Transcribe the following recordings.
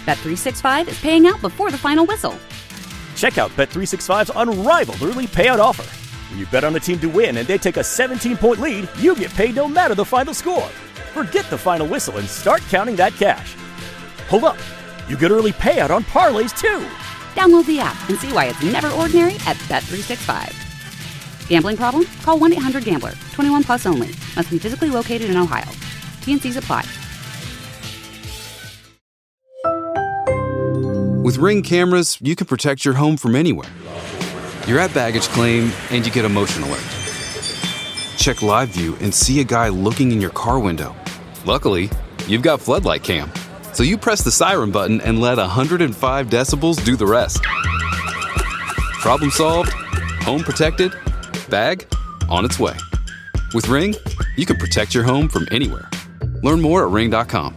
Bet365 is paying out before the final whistle. Check out Bet365's unrivaled early payout offer. When you bet on a team to win and they take a 17-point lead, you get paid no matter the final score. Forget the final whistle and start counting that cash. Hold up. You get early payout on parlays, too. Download the app and see why it's never ordinary at Bet365. Gambling problem? Call 1-800-GAMBLER. 21 plus only. Must be physically located in Ohio. T&Cs apply. With Ring cameras, you can protect your home from anywhere. You're at baggage claim and you get a motion alert. Check live view and see a guy looking in your car window. Luckily, you've got Floodlight Cam. So you press the siren button and let 105 decibels do the rest. Problem solved, home protected, bag on its way. With Ring, you can protect your home from anywhere. Learn more at ring.com.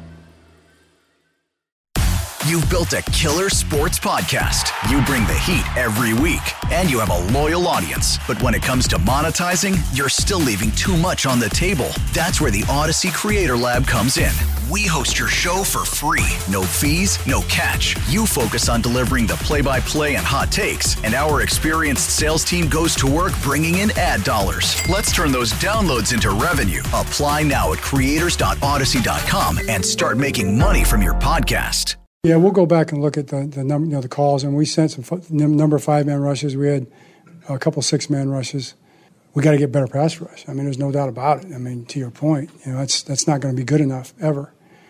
You've built a killer sports podcast. You bring the heat every week, and you have a loyal audience. But when it comes to monetizing, you're still leaving too much on the table. That's where the Odyssey Creator Lab comes in. We host your show for free. No fees, no catch. You focus on delivering the play-by-play and hot takes, and our experienced sales team goes to work bringing in ad dollars. Let's turn those downloads into revenue. Apply now at creators.odyssey.com and start making money from your podcast. Yeah, we'll go back and look at the number, the calls, and we sent some number 5-man rushes. We had a couple 6-man rushes. We got to get better pass rush. I mean, there's no doubt about it. I mean, to your point, that's not going to be good enough ever.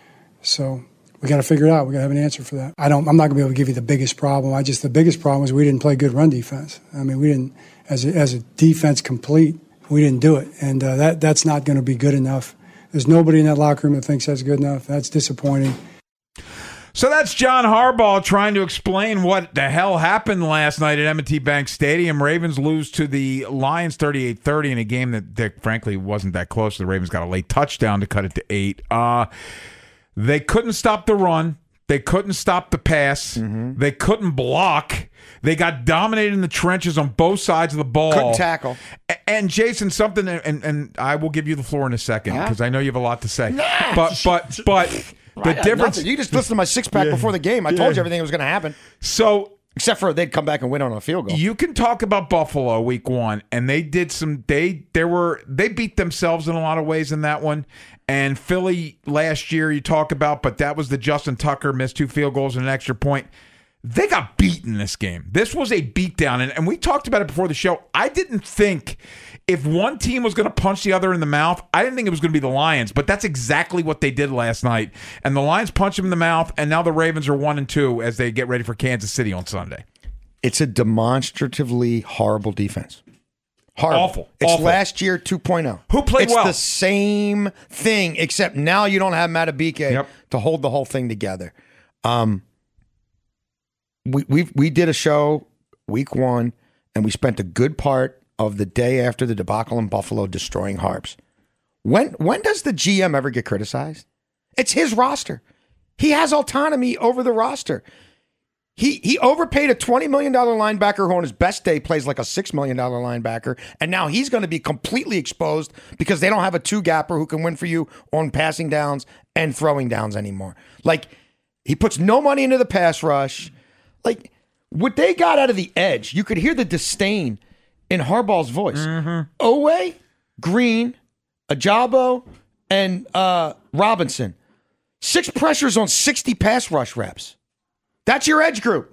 So we got to figure it out. We got to have an answer for that. I'm not going to be able to give you the biggest problem. The biggest problem is we didn't play good run defense. I mean, we didn't as a defense complete. We didn't do it, and that's not going to be good enough. There's nobody in that locker room that thinks that's good enough. That's disappointing. So that's John Harbaugh trying to explain what the hell happened last night at M&T Bank Stadium. Ravens lose to the Lions 38-30 in a game that frankly wasn't that close. The Ravens got a late touchdown to cut it to 8. They couldn't stop the run. They couldn't stop the pass. Mm-hmm. They couldn't block. They got dominated in the trenches on both sides of the ball. Couldn't tackle. And Jason, something, and I will give you the floor in a second because I know you have a lot to say. No. But the difference. You just listened to my 6-pack before the game. I told you everything was going to happen. So, except for they'd come back and win on a field goal. You can talk about Buffalo week 1, and they did some. They beat themselves in a lot of ways in that one. And Philly last year, you talk about, but that was the Justin Tucker missed 2 field goals and an extra point. They got beaten in this game. This was a beatdown, and we talked about it before the show. I didn't think if one team was going to punch the other in the mouth, I didn't think it was going to be the Lions, but that's exactly what they did last night. And the Lions punched them in the mouth, and now the Ravens are 1-2 as they get ready for Kansas City on Sunday. It's a demonstratively horrible defense. Horrible. Awful. It's awful. Last year 2.0. Who played well? It's the same thing, except now you don't have Matabike to hold the whole thing together. We did a show week 1, and we spent a good part of the day after the debacle in Buffalo destroying Harbs. When does the GM ever get criticized? It's his roster. He has autonomy over the roster. He overpaid a $20 million linebacker who on his best day plays like a $6 million linebacker, and now he's going to be completely exposed because they don't have a 2-gapper who can win for you on passing downs and throwing downs anymore. Like, he puts no money into the pass rush. Like, what they got out of the edge, you could hear the disdain in Harbaugh's voice. Mm-hmm. Owe, Green, Ajabo, and Robinson. 6 pressures on 60 pass rush reps. That's your edge group.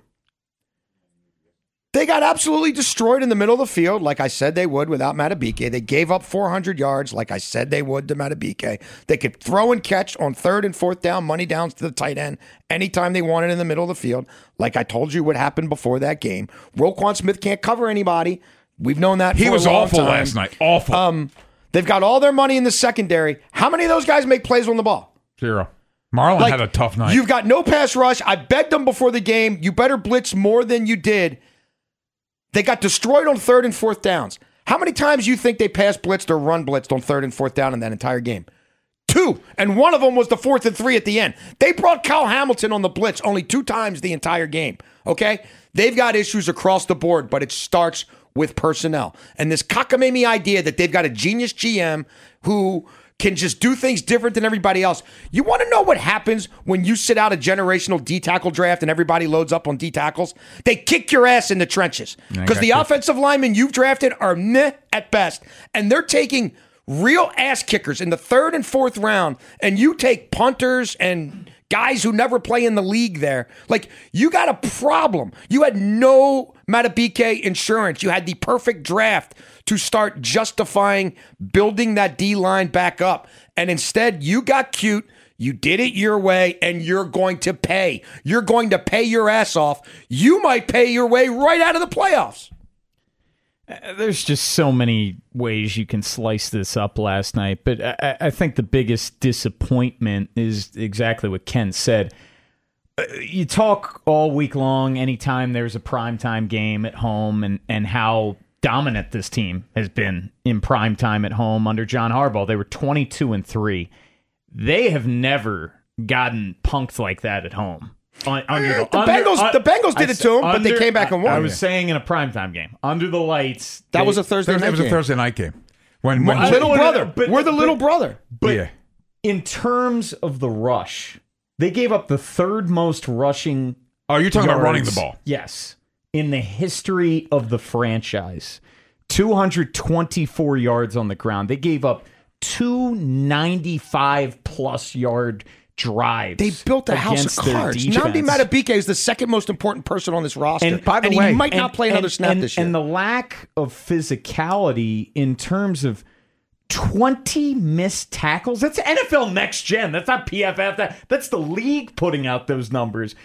They got absolutely destroyed in the middle of the field, like I said they would without Matabike. They gave up 400 yards, like I said they would to Matabike. They could throw and catch on 3rd and 4th down, money downs to the tight end, anytime they wanted in the middle of the field, like I told you what happened before that game. Roquan Smith can't cover anybody. We've known that for a long time. He was awful last night. Awful. They've got all their money in the secondary. How many of those guys make plays on the ball? 0. Marlon had a tough night. You've got no pass rush. I begged them before the game, you better blitz more than you did. They got destroyed on 3rd and 4th downs. How many times you think they pass blitzed or run blitzed on 3rd and 4th down in that entire game? 2. And one of them was the 4th and 3 at the end. They brought Kyle Hamilton on the blitz only 2 times the entire game. Okay? They've got issues across the board, but it starts with personnel. And this cockamamie idea that they've got a genius GM who can just do things different than everybody else. You want to know what happens when you sit out a generational D-tackle draft and everybody loads up on D-tackles? They kick your ass in the trenches because the offensive linemen you've drafted are meh at best, and they're taking real ass kickers in the 3rd and 4th round, and you take punters and guys who never play in the league there. Like, you got a problem. You had no Madubuike insurance. You had the perfect draft to start justifying building that D-line back up. And instead, you got cute. You did it your way, and you're going to pay. You're going to pay your ass off. You might pay your way right out of the playoffs. There's just so many ways you can slice this up last night, but I think the biggest disappointment is exactly what Ken said. You talk all week long anytime there's a primetime game at home and how dominant this team has been in primetime at home under John Harbaugh. They were 22-3. They have never gotten punked like that at home. The Bengals did it to them, but they came back and won. I was saying in a primetime game under the lights. That was a Thursday night game. It was a Thursday night game. When little brother. We're the little brother. But in terms of the rush, they gave up the 3rd most rushing. Oh, you're talking about running the ball? Yes, in the history of the franchise, 224 yards on the ground. They gave up 295+ yard drives. They built a house of cards. Nnamdi Madubuike is the 2nd most important person on this roster. And by the way, he might not play another snap this year. And the lack of physicality in terms of 20 missed tackles. That's NFL Next Gen. That's not PFF. That's the league putting out those numbers.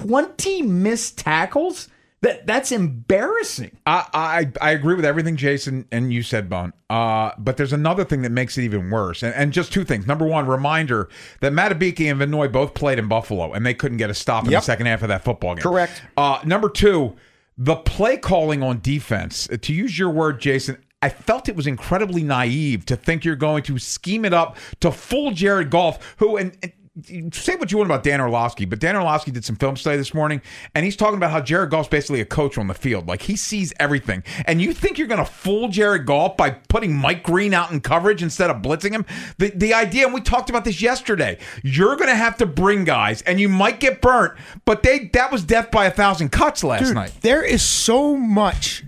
20 missed tackles? That's embarrassing. I agree with everything Jason and you said, Bone. But there's another thing that makes it even worse. And just 2 things. Number one, reminder that Madubuike and Van Noy both played in Buffalo, and they couldn't get a stop in the second half of that football game. Correct. Number 2, the play calling on defense. To use your word, Jason, I felt it was incredibly naive to think you're going to scheme it up to fool Jared Goff, who and say what you want about Dan Orlovsky, but Dan Orlovsky did some film study this morning, and he's talking about how Jared Goff's basically a coach on the field. Like, he sees everything. And you think you're going to fool Jared Goff by putting Mike Green out in coverage instead of blitzing him? The idea, and we talked about this yesterday, you're going to have to bring guys, and you might get burnt, but that was death by 1,000 cuts last night. There is so much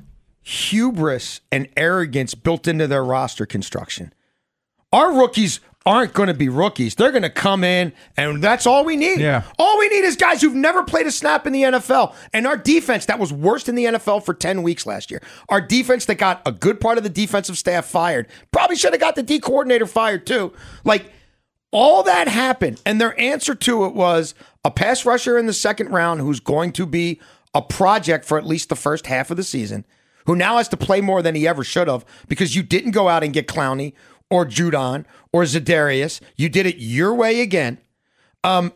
hubris and arrogance built into their roster construction. Our rookies aren't going to be rookies. They're going to come in, and that's all we need. Yeah. All we need is guys who've never played a snap in the NFL. And our defense, that was worst in the NFL for 10 weeks last year. Our defense that got a good part of the defensive staff fired. Probably should have got the D coordinator fired too. Like, all that happened, and their answer to it was a pass rusher in the 2nd round who's going to be a project for at least the first half of the season, who now has to play more than he ever should have because you didn't go out and get Clowney or Judon or Za'Darius. You did it your way again. And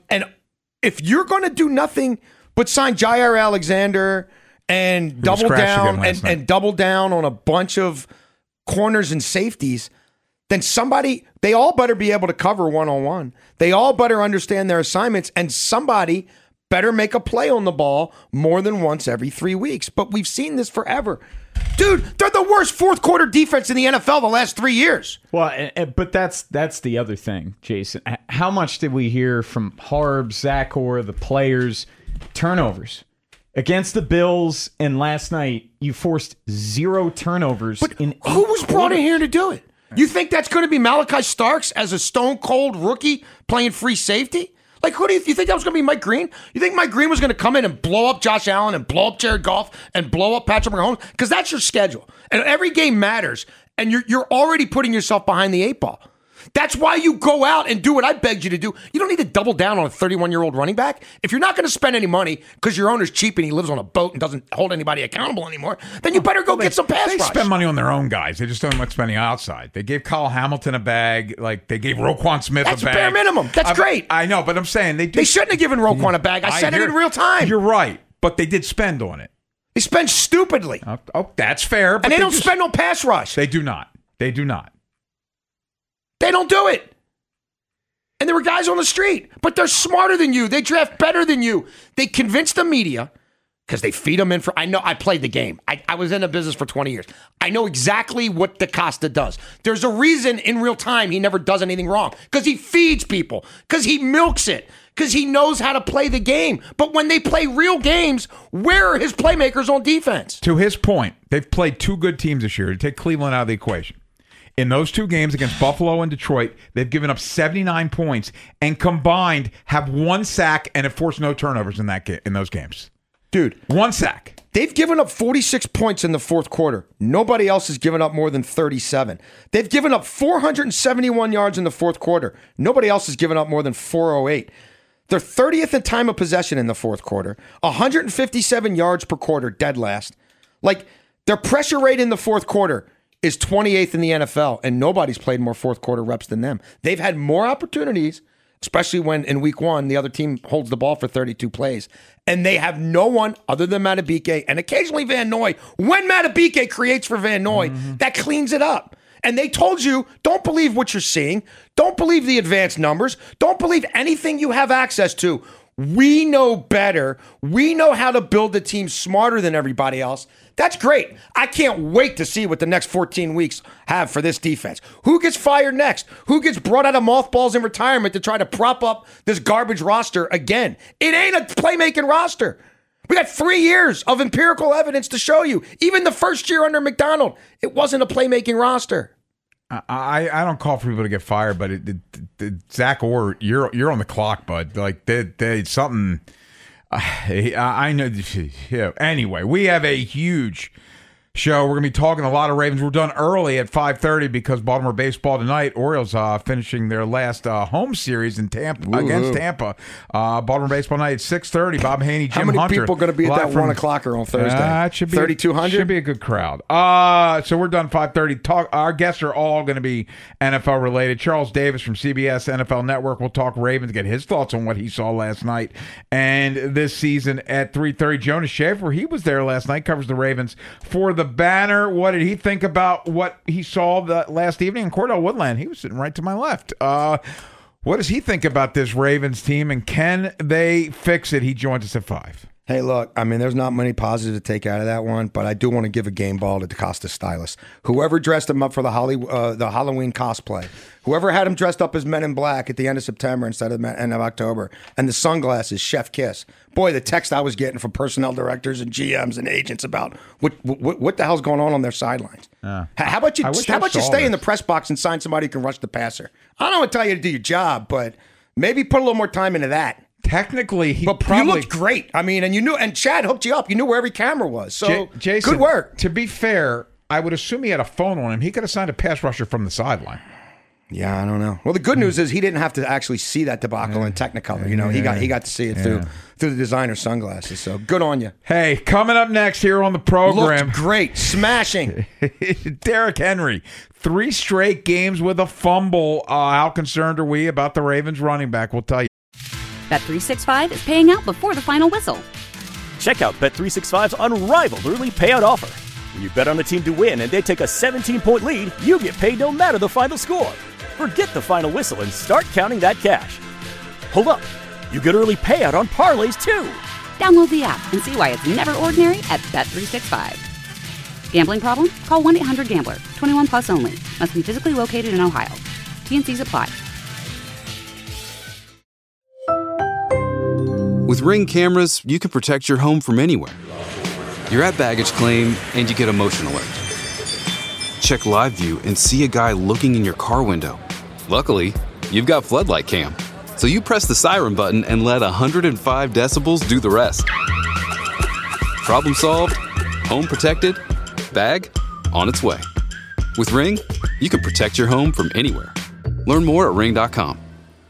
if you're going to do nothing but sign Jair Alexander and double down and double down on a bunch of corners and safeties, then they all better be able to cover one-on-one. They all better understand their assignments, and somebody better make a play on the ball more than once every 3 weeks. But we've seen this forever. Dude, they're the worst 4th quarter defense in the NFL the last 3 years. Well, but that's the other thing, Jason. How much did we hear from Harb, Zach Orr, the players? Turnovers. Against the Bills and last night, you forced 0 turnovers. But who was brought in here to do it? You think that's going to be Malachi Starks as a stone-cold rookie playing free safety? Like, who do you think that was going to be Mike Green? You think Mike Green was going to come in and blow up Josh Allen and blow up Jared Goff and blow up Patrick Mahomes? Because that's your schedule. And every game matters. And you're already putting yourself behind the 8 ball. That's why you go out and do what I begged you to do. You don't need to double down on a 31-year-old running back. If you're not going to spend any money because your owner's cheap and he lives on a boat and doesn't hold anybody accountable anymore, then you better go get some pass rush. They spend money on their own guys. They just don't like spending outside. They gave Kyle Hamilton a bag. Like, they gave Roquan Smith a bag. That's bare minimum. That's great. I know, but I'm saying they shouldn't have given Roquan a bag. I said it in real time. You're right, but they did spend on it. They spend stupidly. Oh, that's fair. But and they don't spend on pass rush. They do not. They do not. They don't do it. And there were guys on the street, but they're smarter than you. They draft better than you. They convince the media because they feed them in for. I know I played the game. I was in the business for 20 years. I know exactly what DaCosta does. There's a reason in real time he never does anything wrong, because he feeds people, because he milks it, because he knows how to play the game. But when they play real games, where are his playmakers on defense? To his point, they've played two good teams this year. To take Cleveland out of the equation. In those two games against Buffalo and Detroit, they've given up 79 points and combined have 1 sack and have forced no turnovers in those games. Dude. 1 sack. They've given up 46 points in the fourth quarter. Nobody else has given up more than 37. They've given up 471 yards in the fourth quarter. Nobody else has given up more than 408. They're 30th in time of possession in the fourth quarter. 157 yards per quarter, dead last. Like, their pressure rate in the fourth quarter is 28th in the NFL, and nobody's played more fourth quarter reps than them. They've had more opportunities, especially when in week one, the other team holds the ball for 32 plays, and they have no one other than Matabike and occasionally Van Noy. When Matabike creates for Van Noy, that cleans it up. And they told you, don't believe what you're seeing. Don't believe the advanced numbers. Don't believe anything you have access to. We know better. We know how to build the team smarter than everybody else. That's great. I can't wait to see what the next 14 weeks have for this defense. Who gets fired next? Who gets brought out of mothballs in retirement to try to prop up this garbage roster again? It ain't a playmaking roster. We got 3 years of empirical evidence to show you. Even the first year under McDonald, it wasn't a playmaking roster. I don't call for people to get fired, but Zach Orr, you're on the clock, bud. Like they something. I know. Yeah. Anyway, we have a huge show. We're going to be talking a lot of Ravens. We're done early at 5:30 because Baltimore baseball tonight. Orioles finishing their last home series in Tampa against Tampa. Baltimore baseball night at 6:30. Bob Haney, Jim Hunter. How many people are going to be at that 1 o'clocker on Thursday? It should be 3,200. Should be a good crowd. So we're done 5:30. Our guests are all going to be NFL related. Charles Davis from CBS NFL Network will talk Ravens, get his thoughts on what he saw last night and this season at 3:30. Jonas Schaefer, he was there last night, covers the Ravens for the Banner. What did he think about what he saw last evening? And Cordell Woodland, he was sitting right to my left. What does he think about this Ravens team, and can they fix it? He joins us at 5. Hey, look, I mean, there's not many positives to take out of that one, but I do want to give a game ball to DaCosta stylist. Whoever dressed him up for the Halloween cosplay, whoever had him dressed up as Men in Black at the end of September instead of the end of October, and the sunglasses, chef kiss. Boy, the text I was getting from personnel directors and GMs and agents about what the hell's going on their sidelines. How about you stay in the press box and sign somebody who can rush the passer? I don't want to tell you to do your job, but maybe put a little more time into that. Technically, you looked great. I mean, and you knew, and Chad hooked you up. You knew where every camera was. So, Jason, good work. To be fair, I would assume he had a phone on him. He could have signed a pass rusher from the sideline. Yeah, I don't know. Well, the good news is he didn't have to actually see that debacle in Technicolor. You know, he got to see it through the designer sunglasses. So good on you. Hey, coming up next here on the program, looked great, smashing. Derrick Henry, 3 straight games with a fumble. How concerned are we about the Ravens running back? We'll tell you. Bet365 is paying out before the final whistle. Check out Bet365's unrivaled early payout offer. When you bet on a team to win and they take a 17-point lead, you get paid no matter the final score. Forget the final whistle and start counting that cash. Hold up. You get early payout on parlays, too. Download the app and see why it's never ordinary at Bet365. Gambling problem? Call 1-800-GAMBLER. 21 plus only. Must be physically located in Ohio. T&Cs apply. With Ring cameras, you can protect your home from anywhere. You're at baggage claim and you get a motion alert. Check live view and see a guy looking in your car window. Luckily, you've got Floodlight Cam. So you press the siren button and let 105 decibels do the rest. Problem solved, home protected, bag on its way. With Ring, you can protect your home from anywhere. Learn more at ring.com.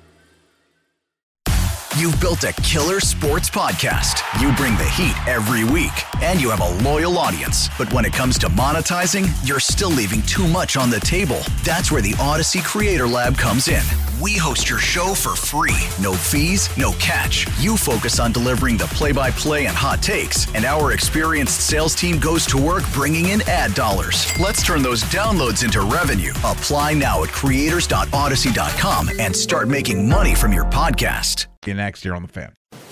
You've built a killer sports podcast. You bring the heat every week, and you have a loyal audience. But when it comes to monetizing, you're still leaving too much on the table. That's where the Odyssey Creator Lab comes in. We host your show for free. No fees, no catch. You focus on delivering the play-by-play and hot takes, and our experienced sales team goes to work bringing in ad dollars. Let's turn those downloads into revenue. Apply now at creators.odyssey.com and start making money from your podcast. Next year on The Fan.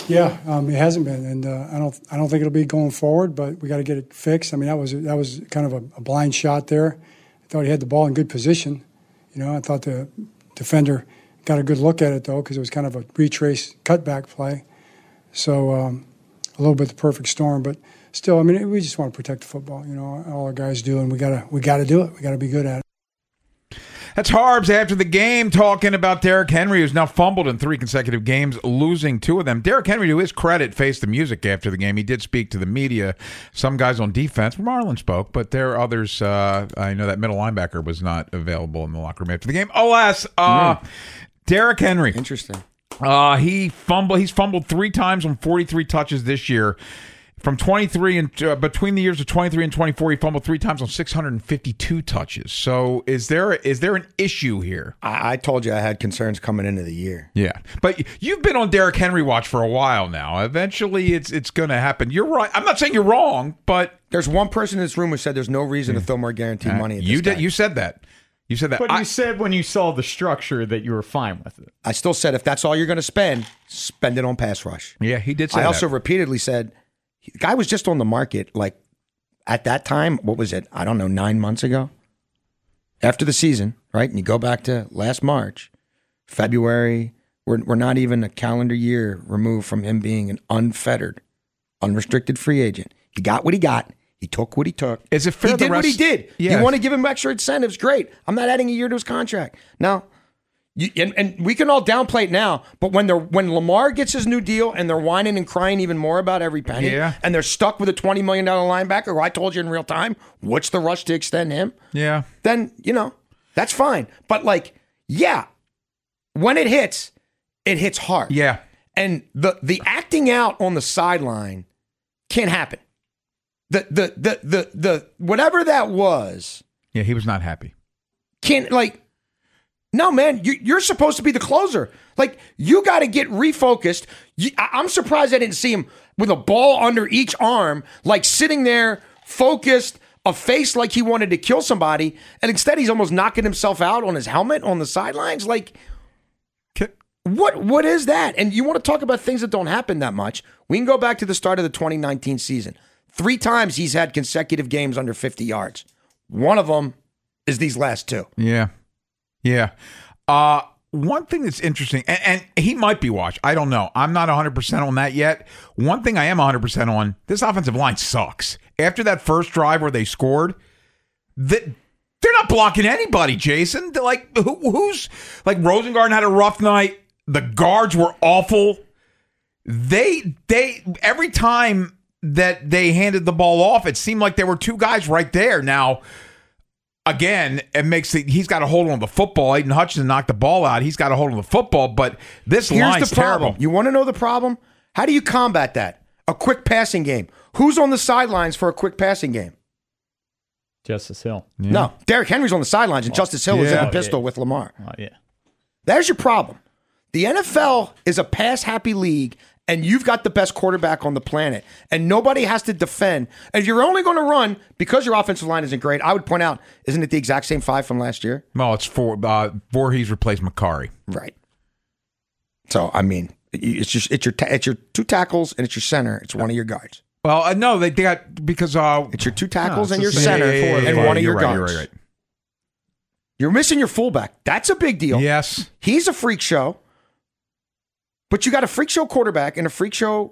Yeah, it hasn't been, and I don't think it'll be going forward. But we got to get it fixed. I mean, that was kind of a blind shot there. I thought he had the ball in good position. I thought the defender got a good look at it though, because it was kind of a retrace cutback play. So a little bit the perfect storm, but still, I mean, we just want to protect the football. All our guys do, and we gotta do it. We gotta be good at it. That's Harbs after the game talking about Derrick Henry, who's now fumbled in 3 consecutive games, losing 2 of them. Derrick Henry, to his credit, faced the music after the game. He did speak to the media. Some guys on defense, Marlon spoke, but there are others. I know that middle linebacker was not available in the locker room after the game. Alas, Derrick Henry. Interesting. He's fumbled 3 times on 43 touches this year. From 23 and between the years of 23 and 24, he fumbled 3 times on 652 touches. So is there an issue here? I told you I had concerns coming into the year. Yeah, but you've been on Derrick Henry watch for a while now. Eventually, it's going to happen. You're right. I'm not saying you're wrong, but there's one person in this room who said there's no reason to throw more guaranteed money at this guy. You said that. You said that. But you said when you saw the structure that you were fine with it. I still said if that's all you're going to spend it on pass rush. Yeah, he did say that. I also that. repeatedly said the guy was just on the market like at that time. What was it? I don't know, 9 months ago? After the season, right? And you go back to last March, February. We're not even a calendar year removed from him being an unfettered, unrestricted free agent. He got what he got. He took what he took. Is it fair? He did what he did. Yeah. You want to give him extra incentives? Great. I'm not adding a year to his contract. Now, and we can all downplay it now, but when Lamar gets his new deal and they're whining and crying even more about every penny, and they're stuck with a $20 million linebacker who I told you in real time, what's the rush to extend him? Yeah. Then, that's fine. But when it hits hard. Yeah. And the acting out on the sideline can't happen. The whatever that was. Yeah, he was not happy. No, man, you're supposed to be the closer. You got to get refocused. I'm surprised I didn't see him with a ball under each arm, sitting there focused, a face like he wanted to kill somebody, and instead he's almost knocking himself out on his helmet on the sidelines. What is that? And you want to talk about things that don't happen that much? We can go back to the start of the 2019 season. 3 times he's had consecutive games under 50 yards. One of them is these last 2. Yeah. Yeah. One thing that's interesting, and he might be washed. I don't know. I'm not 100% on that yet. One thing I am 100% on, this offensive line sucks. After that first drive where they scored, they're not blocking anybody, Jason. Who's Rosengarten had a rough night. The guards were awful. They every time that they handed the ball off, it seemed like there were 2 guys right there. Now, again, he's got a hold on the football. Aiden Hutchinson knocked the ball out. He's got a hold on the football, but this line's terrible. You want to know the problem? How do you combat that? A quick passing game. Who's on the sidelines for a quick passing game? Justice Hill. Yeah. No, Derrick Henry's on the sidelines, and Justice Hill is in a pistol with Lamar. Oh, yeah. There's your problem. The NFL is a pass-happy league, and you've got the best quarterback on the planet, and nobody has to defend. And if you're only going to run because your offensive line isn't great, I would point out, isn't it the exact same 5 from last year? Well, it's Voorhees replaced McCarry. Right. So, I mean, it's your 2 tackles and it's your center. It's one of your guards. Well, no, they got because it's your 2 tackles and your center and one of your guards. You're right. You're missing your fullback. That's a big deal. Yes, he's a freak show. But you got a freak show quarterback and a freak show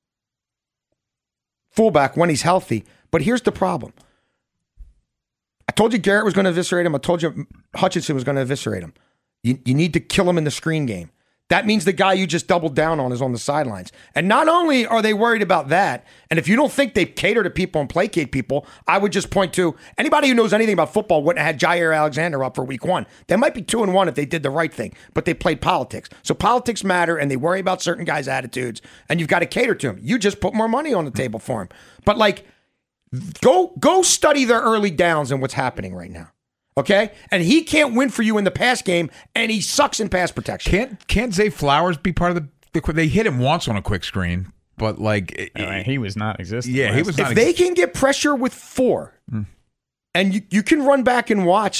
fullback when he's healthy. But here's the problem. I told you Garrett was going to eviscerate him. I told you Hutchinson was going to eviscerate him. You need to kill him in the screen game. That means the guy you just doubled down on is on the sidelines. And not only are they worried about that, and if you don't think they cater to people and placate people, I would just point to anybody who knows anything about football wouldn't have had Jair Alexander up for week 1. They might be 2-1 if they did the right thing, but they played politics. So politics matter, and they worry about certain guys' attitudes, and you've got to cater to them. You just put more money on the table for them. But go study their early downs and what's happening right now. Okay? And he can't win for you in the pass game, and he sucks in pass protection. Can't Zay Flowers be part of the they hit him once on a quick screen, but he was not existent. Yeah, he was not If they can get pressure with 4, and you can run back and watch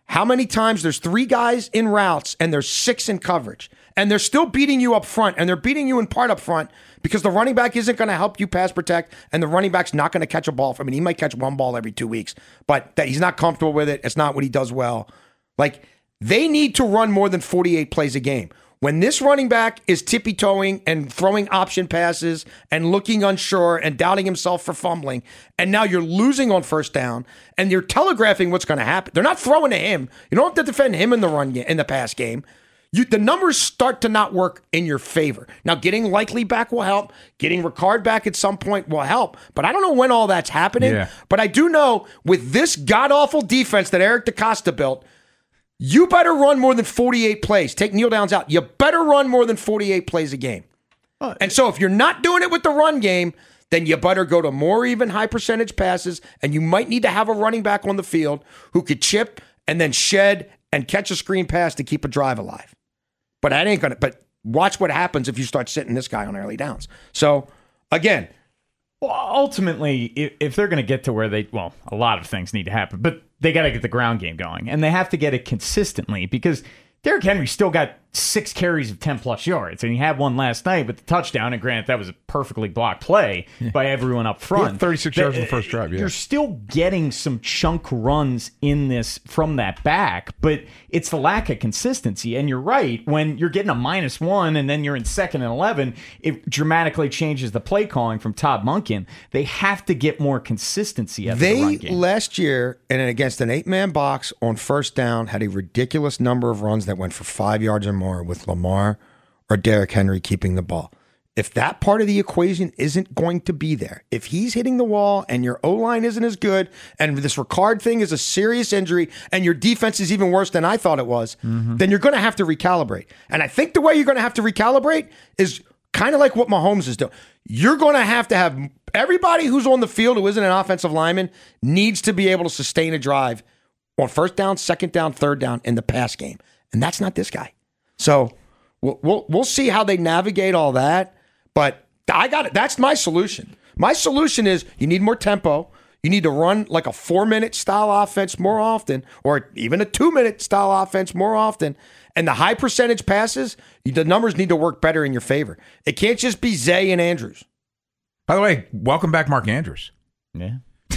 how many times there's 3 guys in routes and there's 6 in coverage, and they're still beating you up front, and they're beating you in part up front because the running back isn't going to help you pass protect, and the running back's not going to catch a ball. I mean, he might catch one ball every 2 weeks, but that he's not comfortable with it. It's not what he does well. Like, they need to run more than 48 plays a game. When this running back is tippy-toeing and throwing option passes and looking unsure and doubting himself for fumbling, and now you're losing on first down, and you're telegraphing what's going to happen. They're not throwing to him. You don't have to defend him in the run in the pass game. The numbers start to not work in your favor. Now, getting Likely back will help. Getting Ricard back at some point will help. But I don't know when all that's happening. Yeah. But I do know with this god-awful defense that Eric DeCosta built, you better run more than 48 plays. Take Neil Downs out. You better run more than 48 plays a game. And so if you're not doing it with the run game, then you better go to more even high percentage passes, and you might need to have a running back on the field who could chip and then shed and catch a screen pass to keep a drive alive. But that ain't gonna. But watch what happens if you start sitting this guy on early downs. So again, well, ultimately, if they're going to get to where a lot of things need to happen, but they got to get the ground game going, and they have to get it consistently because Derrick Henry still got 6 carries of 10-plus yards, and he had one last night with the touchdown, and granted, that was a perfectly blocked play by everyone up front. 36 yards in the first drive, You're still getting some chunk runs in this from that back, but it's the lack of consistency, and you're right, when you're getting a -1 and then you're in 2nd and 11, it dramatically changes the play calling from Todd Monken. They have to get more consistency out of the run game. Last year, and against an 8-man box on first down, had a ridiculous number of runs that went for 5 yards or more with Lamar or Derrick Henry keeping the ball. If that part of the equation isn't going to be there, if he's hitting the wall and your O-line isn't as good, and this Ricard thing is a serious injury, and your defense is even worse than I thought it was, then you're going to have to recalibrate. And I think the way you're going to have to recalibrate is kind of like what Mahomes is doing. You're going to have everybody who's on the field who isn't an offensive lineman needs to be able to sustain a drive on first down, second down, third down in the pass game. And that's not this guy. So we'll see how they navigate all that. But I got it. That's my solution. My solution is you need more tempo. You need to run like a 4-minute style offense more often, or even a 2-minute style offense more often. And the high percentage passes, the numbers need to work better in your favor. It can't just be Zay and Andrews. By the way, welcome back, Mark Andrews. Yeah.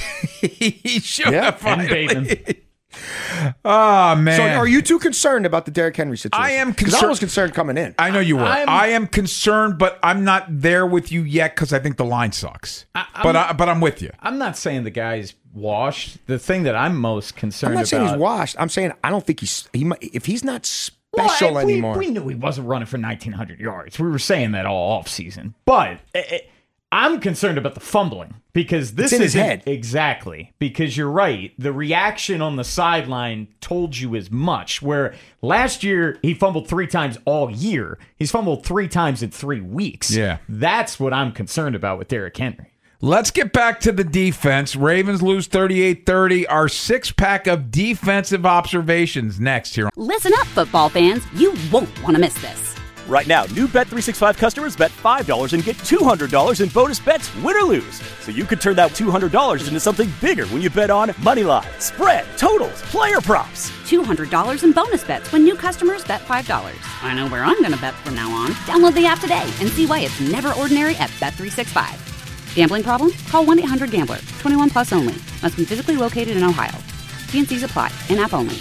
He showed up finally. And Bateman. Oh, man. So are you too concerned about the Derrick Henry situation? I am concerned. Because I was concerned coming in. I know you were. I am concerned, but I'm not there with you yet because I think the line sucks. But I'm with you. I'm not saying the guy's washed. The thing that I'm most concerned about... I'm not saying he's washed. I'm saying I don't think if he's not special anymore. We knew he wasn't running for 1,900 yards. We were saying that all offseason. But... I'm concerned about the fumbling because this is his head. Exactly. Because you're right. The reaction on the sideline told you as much. Where last year he fumbled 3 times all year. He's fumbled 3 times in 3 weeks. Yeah. That's what I'm concerned about with Derrick Henry. Let's get back to the defense. Ravens lose 38-30. Our 6-pack of defensive observations next here. Listen up, football fans. You won't want to miss this. Right now, new Bet365 customers bet $5 and get $200 in bonus bets, win or lose. So you could turn that $200 into something bigger when you bet on Moneyline, spread, totals, player props. $200 in bonus bets when new customers bet $5. I know where I'm going to bet from now on. Download the app today and see why it's never ordinary at Bet365. Gambling problem? Call 1-800-GAMBLER. 21 plus only. Must be physically located in Ohio. T&Cs apply. In-app only.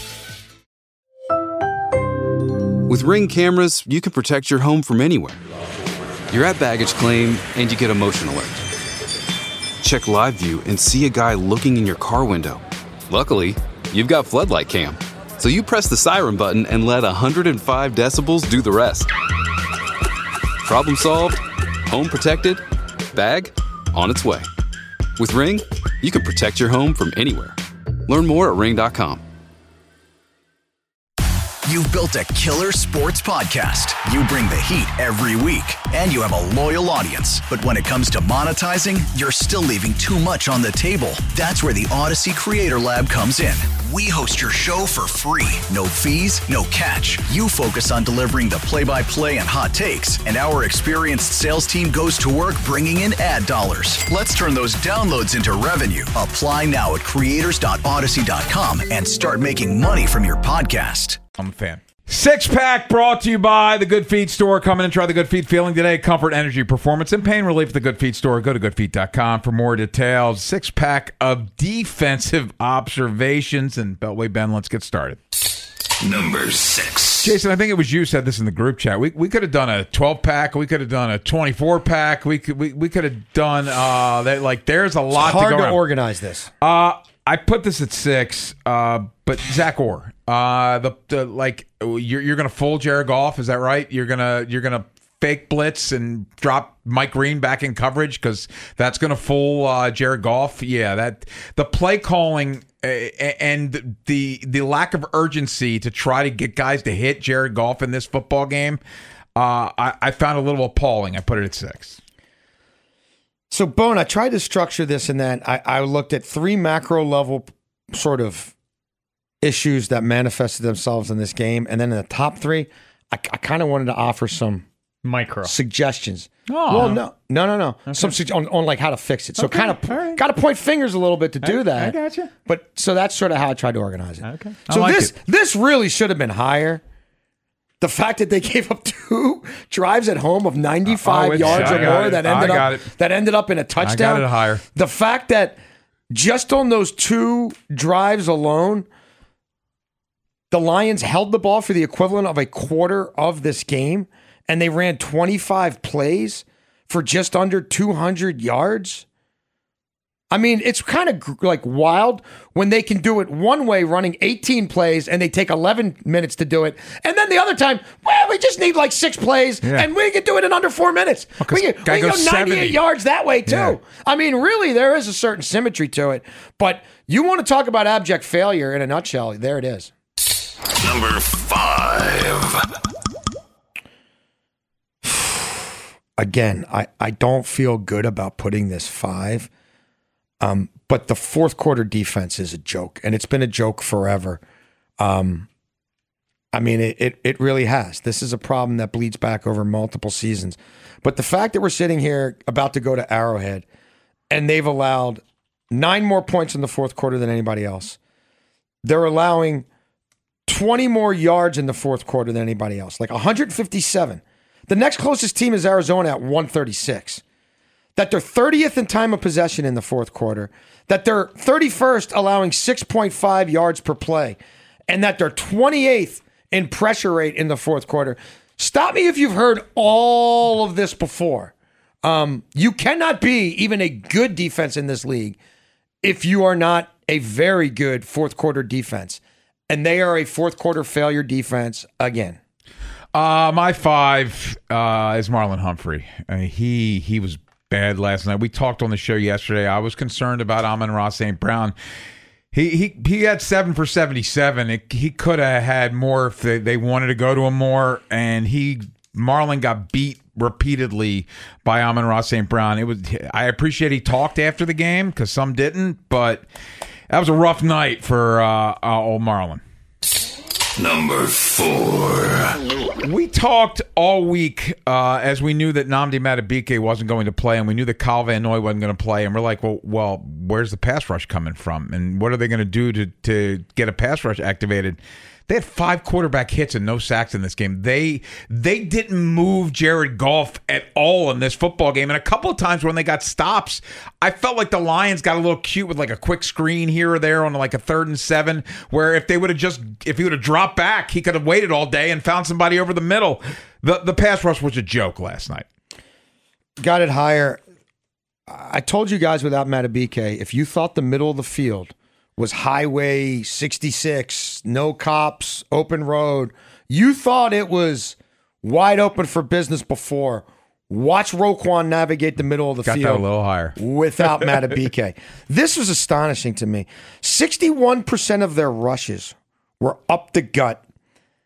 With Ring cameras, you can protect your home from anywhere. You're at baggage claim and you get a motion alert. Check live view and see a guy looking in your car window. Luckily, you've got Floodlight Cam. So you press the siren button and let 105 decibels do the rest. Problem solved, home protected, bag on its way. With Ring, you can protect your home from anywhere. Learn more at ring.com. You've built a killer sports podcast. You bring the heat every week, and you have a loyal audience. But when it comes to monetizing, you're still leaving too much on the table. That's where the Odyssey Creator Lab comes in. We host your show for free. No fees, no catch. You focus on delivering the play-by-play and hot takes, and our experienced sales team goes to work bringing in ad dollars. Let's turn those downloads into revenue. Apply now at creators.odyssey.com and start making money from your podcast. I'm a fan. Six Pack brought to you by the Good Feet Store. Come in and try the Good Feet feeling today. Comfort, energy, performance, and pain relief at the Good Feet Store. Go to goodfeet.com for more details. Six pack of defensive observations. And Beltway Ben, let's get started. Number 6. Jason, I think it was you said this in the group chat. We could have done a 12-pack. We could have done a 24-pack. We could have done that. Like, there's a lot It's hard to go around. organize this. I put this at 6, but Zach Orr, you're gonna fold Jared Goff, is that right? You're gonna fake blitz and drop Mike Green back in coverage because that's gonna fool Jared Goff. Yeah, that the play calling and the lack of urgency to try to get guys to hit Jared Goff in this football game, I found a little appalling. I put it at 6. So, Bone, I tried to structure this in that I looked at 3 macro level sort of issues that manifested themselves in this game. And then in the top 3, I kind of wanted to offer some micro suggestions. Oh. Well, no. Okay. Some on like how to fix it. So kind of got to point fingers a little bit to do that. I gotcha. But so that's sort of how I tried to organize it. Okay. So this really should have been higher. The fact that they gave up 2 drives at home of 95 yards or more that ended up in a touchdown. I got it higher. The fact that just on those 2 drives alone, the Lions held the ball for the equivalent of a quarter of this game, and they ran 25 plays for just under 200 yards. I mean, it's kind of like wild when they can do it one way, running 18 plays, and they take 11 minutes to do it. And then the other time, well, we just need like 6 plays, and we can do it in under 4 minutes. We can go 98 yards that way, too. Yeah. I mean, really, there is a certain symmetry to it. But you want to talk about abject failure in a nutshell, there it is. Number 5. Again, I don't feel good about putting this 5. But the fourth quarter defense is a joke, and it's been a joke forever. I mean, it really has. This is a problem that bleeds back over multiple seasons. But the fact that we're sitting here about to go to Arrowhead, and they've allowed 9 more points in the fourth quarter than anybody else. They're allowing 20 more yards in the fourth quarter than anybody else, like 157. The next closest team is Arizona at 136. That they're 30th in time of possession in the fourth quarter, that they're 31st allowing 6.5 yards per play, and that they're 28th in pressure rate in the fourth quarter. Stop me if you've heard all of this before. You cannot be even a good defense in this league if you are not a very good fourth quarter defense. And they are a fourth quarter failure defense again. My 5 is Marlon Humphrey. He was bad last night. We talked on the show yesterday. I was concerned about Amon-Ra St. Brown. He had 7 for 77. He could have had more if they wanted to go to him more. And Marlon got beat repeatedly by Amon-Ra St. Brown. I appreciate he talked after the game because some didn't, but that was a rough night for old Marlon. Number 4. We talked all week as we knew that Nnamdi Madubuike wasn't going to play, and we knew that Kyle Van Noy wasn't going to play, and we're like, well, where's the pass rush coming from? And what are they going to do to get a pass rush activated? They had 5 quarterback hits and no sacks in this game. They didn't move Jared Goff at all in this football game. And a couple of times when they got stops, I felt like the Lions got a little cute with like a quick screen here or there on like a 3rd and 7, where if he would have dropped back, he could have waited all day and found somebody over the middle. The pass rush was a joke last night. Got it higher. I told you guys without Madubuike, if you thought the middle of the field was Highway 66, no cops, open road, you thought it was wide open for business before. Watch Roquan navigate the middle of the field. Got that a little higher. Without Madubuike. This was astonishing to me. 61% of their rushes were up the gut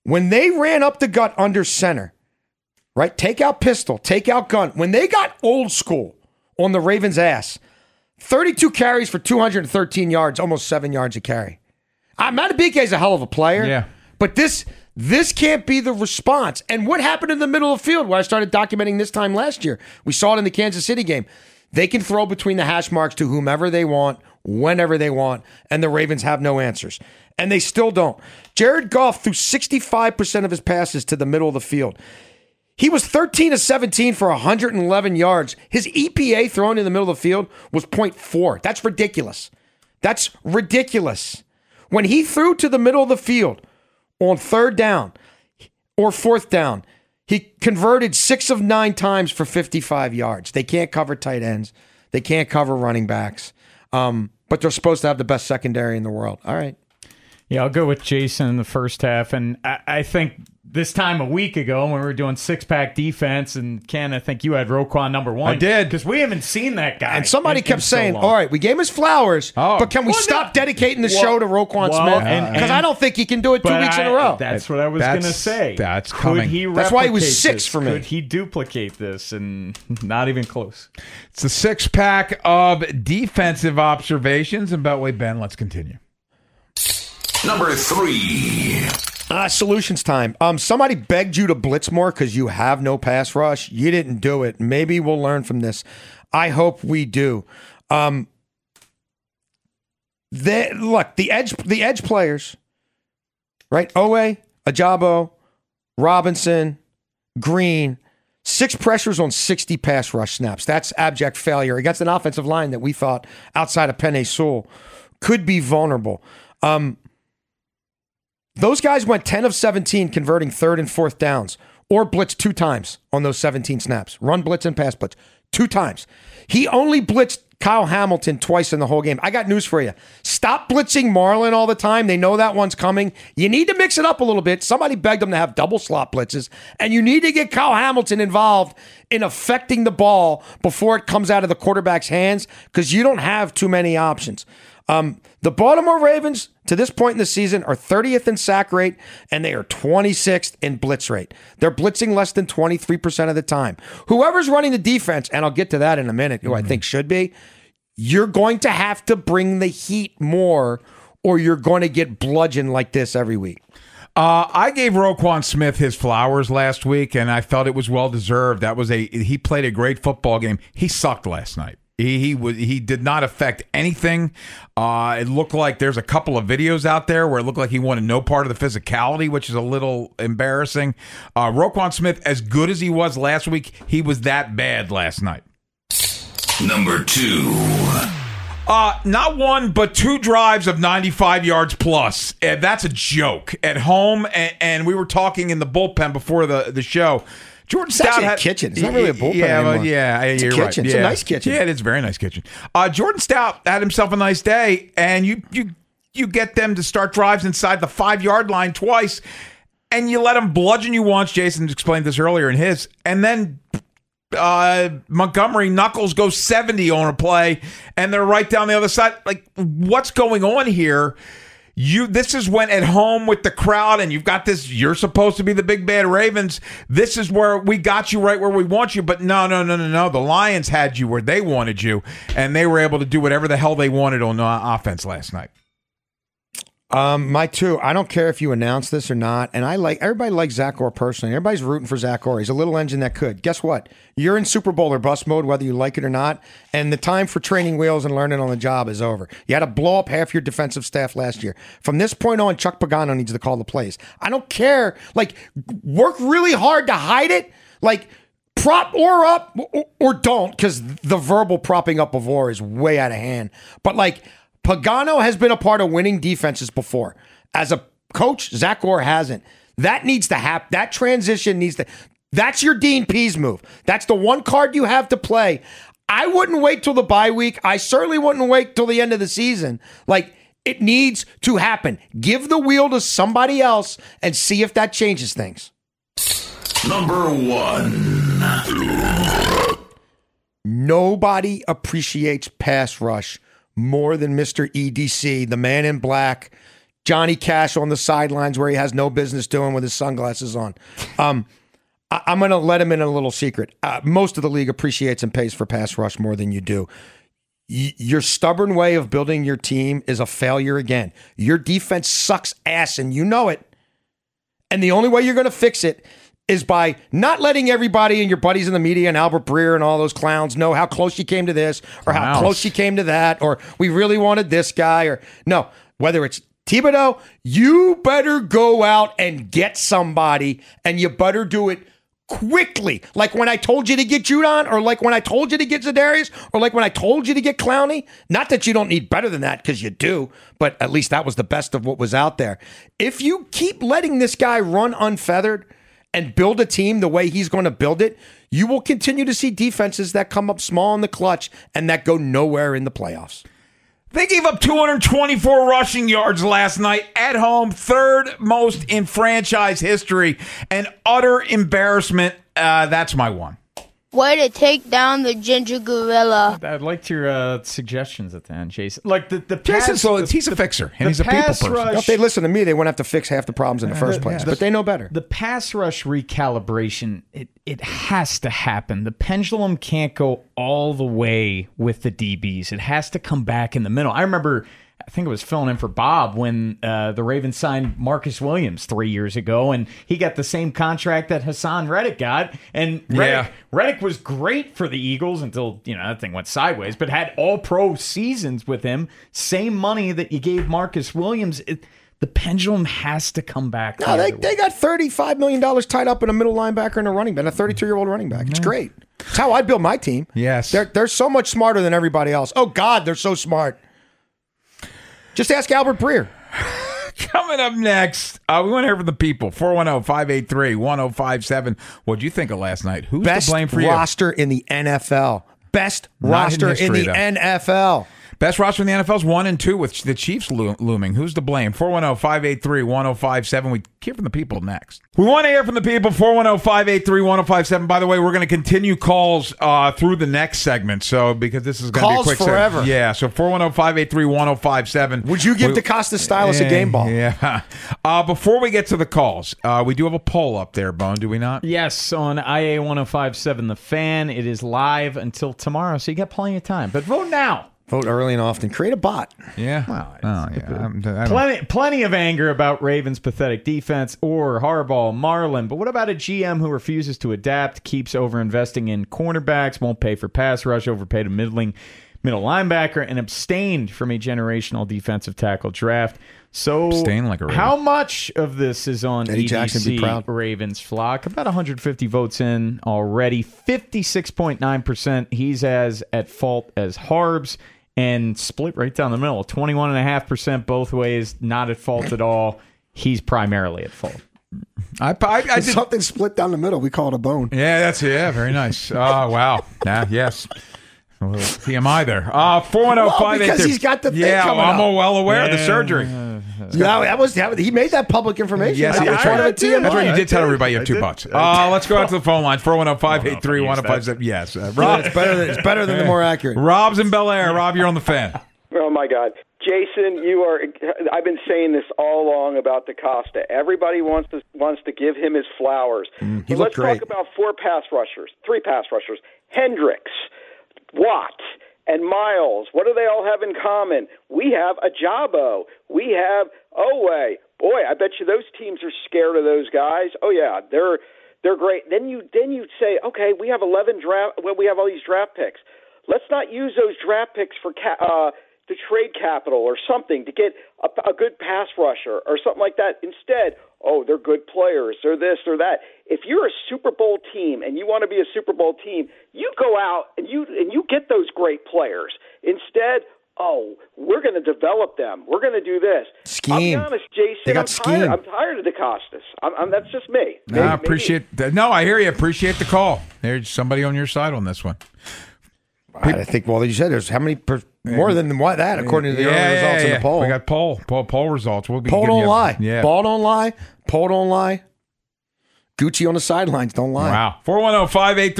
When they ran up the gut under center, right? Take out pistol, take out gun. When they got old school on the Ravens' ass, 32 carries for 213 yards, almost 7 yards a carry. Madubuike is a hell of a player. Yeah. But this can't be the response. And what happened in the middle of the field where I started documenting this time last year? We saw it in the Kansas City game. They can throw between the hash marks to whomever they want, whenever they want, and the Ravens have no answers. And they still don't. Jared Goff threw 65% of his passes to the middle of the field. He was 13 of 17 for 111 yards. His EPA thrown in the middle of the field was 0.4. That's ridiculous. That's ridiculous. When he threw to the middle of the field on 3rd down or 4th down, he converted 6 of 9 times for 55 yards. They can't cover tight ends. They can't cover running backs. But they're supposed to have the best secondary in the world. All right. Yeah, I'll go with Jason in the first half. And I think this time a week ago when we were doing six-pack defense, and Ken, I think you had Roquan number 1. I did. Because we haven't seen that guy. And somebody kept saying, so all right, we gave him his flowers, but can we stop dedicating the show to Roquan Smith? Because I don't think he can do it 2 weeks in a row. That's what I was going to say. That's Could coming. he That's why he was replicate 6 this? for me. Could he duplicate this? And not even close. It's a six-pack of defensive observations. And Beltway Ben, let's continue. Number 3. Solutions time. Somebody begged you to blitz more because you have no pass rush. You didn't do it. Maybe we'll learn from this. I hope we do. The edge players, right? Owe, Ajabo, Robinson, Green, 6 pressures on 60 pass rush snaps. That's abject failure against an offensive line that we thought, outside of Penei Sewell, could be vulnerable. Those guys went 10 of 17 converting 3rd and 4th downs, or blitz 2 times on those 17 snaps. Run blitz and pass blitz 2 times. He only blitzed Kyle Hamilton twice in the whole game. I got news for you. Stop blitzing Marlon all the time. They know that one's coming. You need to mix it up a little bit. Somebody begged them to have double slot blitzes, and you need to get Kyle Hamilton involved in affecting the ball before it comes out of the quarterback's hands, because you don't have too many options. The Baltimore Ravens, to this point in the season, are 30th in sack rate, and they are 26th in blitz rate. They're blitzing less than 23% of the time. Whoever's running the defense, and I'll get to that in a minute, who I think should be, you're going to have to bring the heat more, or you're going to get bludgeoned like this every week. I gave Roquan Smith his flowers last week, and I felt it was well-deserved. He played a great football game. He sucked last night. He did not affect anything. It looked like there's a couple of videos out there where it looked like he wanted no part of the physicality, which is a little embarrassing. Roquan Smith, as good as he was last week, he was that bad last night. Number 2. Not 1, but 2 drives of 95 yards plus. That's a joke. At home, and we were talking in the bullpen before the show. Jordan Stout had a kitchen. It's not really a bullpen anymore. It's a kitchen. Right. It's a nice kitchen. Yeah, it is a very nice kitchen. Jordan Stout had himself a nice day, and you get them to start drives inside the 5-yard line twice, and you let them bludgeon you once. Jason explained this earlier in his, and then Montgomery Knuckles goes 70 on a play, and they're right down the other side. Like, what's going on here? This is when at home with the crowd, and you've got this, you're supposed to be the big bad Ravens. This is where we got you right where we want you, but no. The Lions had you where they wanted you, and they were able to do whatever the hell they wanted on offense last night. My 2, I don't care if you announce this or not, and everybody likes Zach Orr personally. Everybody's rooting for Zach Orr. He's a little engine that could. Guess what? You're in Super Bowl or bust mode, whether you like it or not, and the time for training wheels and learning on the job is over. You had to blow up half your defensive staff last year. From this point on, Chuck Pagano needs to call the plays. I don't care. Work really hard to hide it. Prop Orr up or don't, because the verbal propping up of Orr is way out of hand. But Pagano has been a part of winning defenses before. As a coach, Zach Orr hasn't. That needs to happen. That transition needs to. That's your Dean Pease move. That's the one card you have to play. I wouldn't wait till the bye week. I certainly wouldn't wait till the end of the season. It needs to happen. Give the wheel to somebody else and see if that changes things. Number 1. Nobody appreciates pass rush more than Mr. EDC, the man in black, Johnny Cash on the sidelines where he has no business doing with his sunglasses on. I'm going to let him in a little secret. Most of the league appreciates and pays for pass rush more than you do. Your stubborn way of building your team is a failure again. Your defense sucks ass, and you know it. And the only way you're going to fix it is by not letting everybody and your buddies in the media and Albert Breer and all those clowns know how close you came to this or how close you came to that or we really wanted this guy or no. Whether it's Thibodeau, you better go out and get somebody, and you better do it quickly. Like when I told you to get Judon, or like when I told you to get Za'Darius, or like when I told you to get Clowney. Not that you don't need better than that, because you do, but at least that was the best of what was out there. If you keep letting this guy run unfeathered and build a team the way he's going to build it, you will continue to see defenses that come up small in the clutch and that go nowhere in the playoffs. They gave up 224 rushing yards last night at home, third most in franchise history. An utter embarrassment. That's my one. Way to take down the ginger gorilla. I'd like your suggestions at the end, Jason. Like the pass, he's a fixer, and he's a people person. If they listen to me, they wouldn't have to fix half the problems in the first place. But they know better. The pass rush recalibration, it has to happen. The pendulum can't go all the way with the DBs. It has to come back in the middle. I remember, I think it was filling in for Bob when the Ravens signed Marcus Williams 3 years ago, and he got the same contract that Hassan Reddick got. And Reddick was great for the Eagles until, that thing went sideways, but had all-pro seasons with him. Same money that you gave Marcus Williams. The pendulum has to come back. No, they got $35 million tied up in a middle linebacker and a running back, a 32-year-old running back. It's great. It's how I build my team. Yes. They're so much smarter than everybody else. Oh, God, they're so smart. Just ask Albert Breer. Coming up next, we want to hear from the people. 410-583-1057. What'd you think of last night? Who's to blame for you? Best roster in the NFL. Best roster in the NFL. Best roster in the NFL is 1 and 2 with the Chiefs looming. Who's to blame? 410-583-1057. We hear from the people next. We want to hear from the people. 410-583-1057. By the way, we're going to continue calls through the next segment. So because this is going to be a quick forever. segment. Yeah. So 410-583-1057. Would you give DeCosta Stylus a game ball? Yeah. Before we get to the calls, we do have a poll up there, Bone. Do we not? Yes, on IA 1057 The Fan. It is live until tomorrow, so you got plenty of time. But vote now. Vote early and often. Create a bot. Yeah. Well, plenty of anger about Ravens' pathetic defense or Harbaugh, Marlin. But what about a GM who refuses to adapt, keeps over-investing in cornerbacks, won't pay for pass rush, overpaid a middle linebacker, and abstained from a generational defensive tackle draft? So how much of this is on Eddie Jackson, be proud. Ravens flock? About 150 votes in already. 56.9% he's as at fault as Harbs. And split right down the middle. 21.5% both ways, not at fault at all. He's primarily at fault. I did something split down the middle. We call it a bone. Yeah, that's it. Yeah, very nice. Oh, wow. Yes. TMI there. 410-583. Because he's got the thing coming up. I'm well aware of the surgery. He made that public information. Yes, that's right. You did tell everybody you have $2. Let's go out to the phone line. 410-583-1057. Yes. Rob. It's better than the more accurate. Rob's in Bel Air. Rob, you're on the Fan. Oh, my God. Jason, I've been saying this all along about DeCosta. Everybody wants to give him his flowers. He Let's great. talk about three pass rushers. Hendricks, Watt, and Miles. What do they all have in common? We have Ajabo. We have Owe. Boy, I bet you those teams are scared of those guys. Oh yeah, they're great. Then you say, okay, we have we have all these draft picks. Let's not use those draft picks for to trade capital or something to get a good pass rusher or something like that. Instead, they're good players, they're this or that. If you're a Super Bowl team and you want to be a Super Bowl team, you go out and you get those great players. Instead, we're going to develop them. We're going to do this. Scheme. I'll be honest, Jason. I'm tired of DeCostas. That's just me. I appreciate that. No, I hear you. Appreciate the call. There's somebody on your side on this one. I think, you said there's how many more than that according to the early results in the poll. We got poll results. We'll be poll don't lie. Yeah. Ball don't lie. Poll don't lie. Gucci on the sidelines don't lie. Wow. 410-583-1057.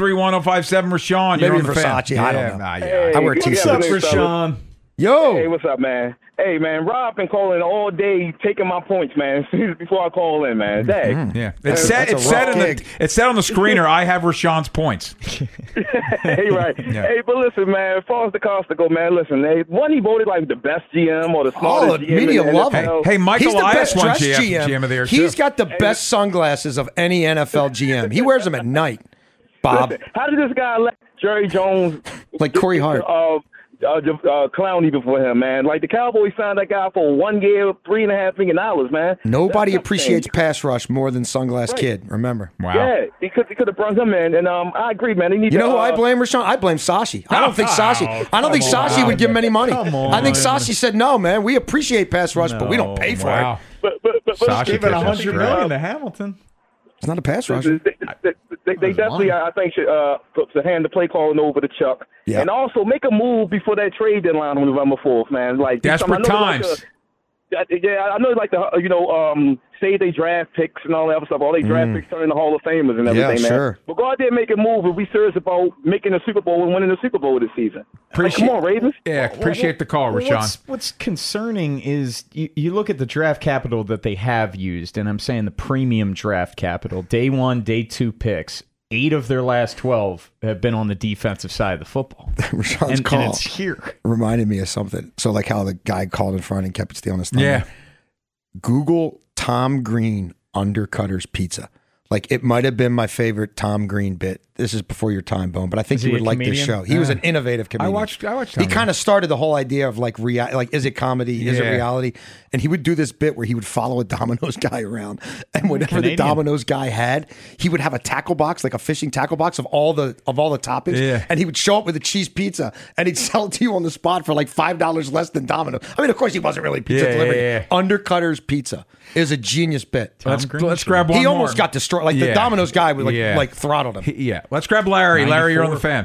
Rashawn, maybe you're on the Versace. Fan. I don't know. Hey, I wear what's t-shirts. up, Rashawn? Yo. Hey, what's up, man? Hey, man, Rob been calling all day, taking my points, man, before I call in, man. Dang. Yeah. It said on the screener, I have Rashawn's points. Hey, right. Yeah. Hey, but listen, man, as far as the Costa go, man, listen, wasn't he voted like the best GM or the smartest GM? Media love him. Hey, Michael Elias won GM of the year, too. He's got the best sunglasses of any NFL GM. He wears them at night, Bob. Listen, how did this guy let Jerry Jones like Corey Hart Clowney before him, man? Like the Cowboys signed that guy for 1 year, $3.5 million, man. Nobody appreciates pass rush more than Sunglass Kid. Remember? Wow. Yeah, he could have brought him in, and I agree, man. He needs. You know who I blame, Rashawn? I blame Sashi. I don't think Sashi would give him any money. I think Sashi said, "No, man, we appreciate pass rush, but we don't pay for it." But Sashi giving $100 million to Hamilton. It's not a pass rusher. They definitely, I think, should hand the play calling over to Chuck. Yeah. And also make a move before that trade deadline on November 4th, man. Like desperate times. I know, like save they draft picks and all that other stuff. All they draft picks turn into Hall of Famers and everything, man. Sure. But go out there and make a move if we serious about making the Super Bowl and winning the Super Bowl this season. Come on, Ravens. Yeah, appreciate the call, Rashawn. What's concerning is you look at the draft capital that they have used, and I'm saying the premium draft capital, day 1, day 2 picks. 8 of their last 12 have been on the defensive side of the football. Rashawn's call and it's here. Reminded me of something. So like how the guy called in front and kept stealing his thunder. Yeah. Google Tom Green Undercutter's Pizza. Like, it might have been my favorite Tom Green bit. This is before your time, Bone, but I think you would like this show. He was an innovative comedian. I watched Tom He kind of started the whole idea of like is it comedy? Is it reality? And he would do this bit where he would follow a Domino's guy around, and whatever the Domino's guy had, he would have a tackle box, like a fishing tackle box of all the toppings, and he would show up with a cheese pizza, and he'd sell it to you on the spot for like $5 less than Domino's. I mean, of course, he wasn't really pizza delivery. Undercutter's Pizza is a genius bit. Let's grab one more. He almost got destroyed. Like the Domino's guy would like throttled him. Let's grab Larry. 94. Larry, you're on the fan.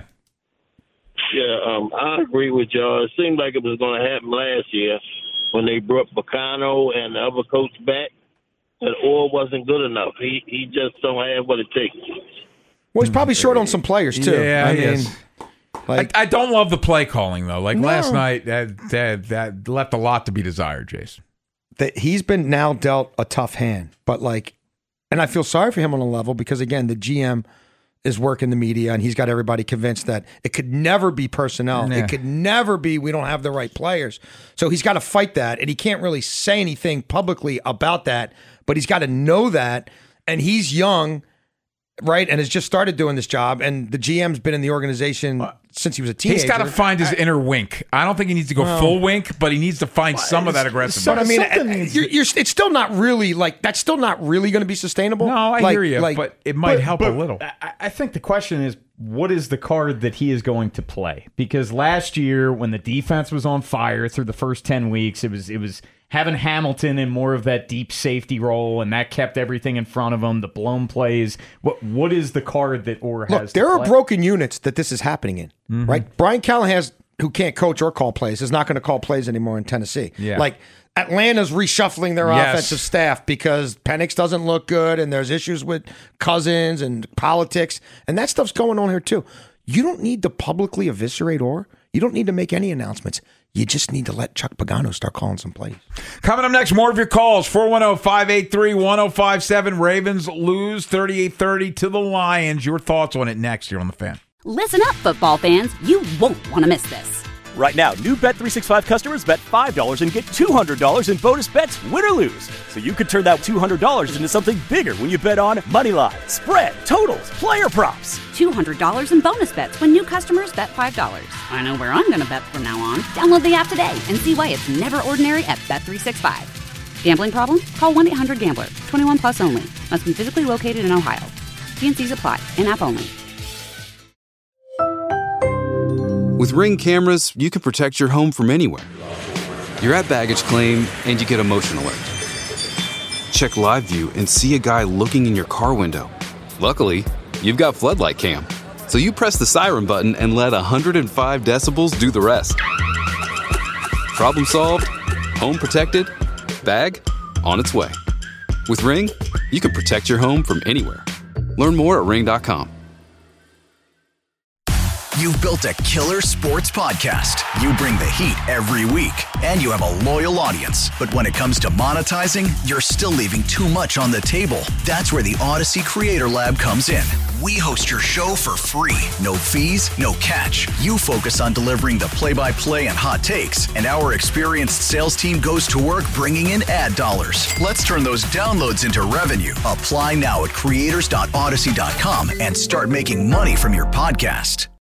Yeah, I agree with y'all. It seemed like it was going to happen last year when they brought Bacano and the other coach back. That Orr wasn't good enough. He just don't have what it takes. Well, he's probably short on some players too. Yeah, I mean, like I don't love the play calling though. Like last night, that left a lot to be desired, Jace. That he's been now dealt a tough hand, but like, and I feel sorry for him on a level because again, the GM is working the media and he's got everybody convinced that it could never be personnel. It could never be we don't have the right players. So he's got to fight that, and he can't really say anything publicly about that, but he's got to know that, and he's young, right, and has just started doing this job, and the GM's been in the organization since he was a teenager. He's got to find his inner wink. I don't think he needs to go full wink, but he needs to find some of that aggressiveness. But I mean, it's still not really like that's still not really going to be sustainable. No, I hear you, but it might help a little. I think the question is, what is the card that he is going to play? Because last year, when the defense was on fire through the first 10 weeks, it was having Hamilton in more of that deep safety role, and that kept everything in front of him, the blown plays. What is the card that Orr has to there play? are broken units that this is happening in, right? Brian Callahan, who can't coach or call plays, is not going to call plays anymore in Tennessee. Yeah. Like, Atlanta's reshuffling their offensive staff because Penix doesn't look good, and there's issues with Cousins and politics, and that stuff's going on here too. You don't need to publicly eviscerate Orr. You don't need to make any announcements. You just need to let Chuck Pagano start calling some plays. Coming up next, more of your calls. 410-583-1057. Ravens lose 38-30 to the Lions. Your thoughts on it next here on The Fan. Listen up, football fans. You won't want to miss this. Right now, new Bet365 customers bet $5 and get $200 in bonus bets, win or lose. So you could turn that $200 into something bigger when you bet on moneyline, spread, totals, player props. $200 in bonus bets when new customers bet $5. I know where I'm going to bet from now on. Download the app today and see why it's never ordinary at Bet365. Gambling problem? Call 1-800-GAMBLER. 21 plus only. Must be physically located in Ohio. T&Cs apply. In-app only. With Ring cameras, you can protect your home from anywhere. You're at baggage claim and you get a motion alert. Check live view and see a guy looking in your car window. Luckily, you've got floodlight cam. So you press the siren button and let 105 decibels do the rest. Problem solved, home protected, bag on its way. With Ring, you can protect your home from anywhere. Learn more at ring.com. You've built a killer sports podcast. You bring the heat every week, and you have a loyal audience. But when it comes to monetizing, you're still leaving too much on the table. That's where the Odyssey Creator Lab comes in. We host your show for free. No fees, no catch. You focus on delivering the play-by-play and hot takes, and our experienced sales team goes to work bringing in ad dollars. Let's turn those downloads into revenue. Apply now at creators.odyssey.com and start making money from your podcast.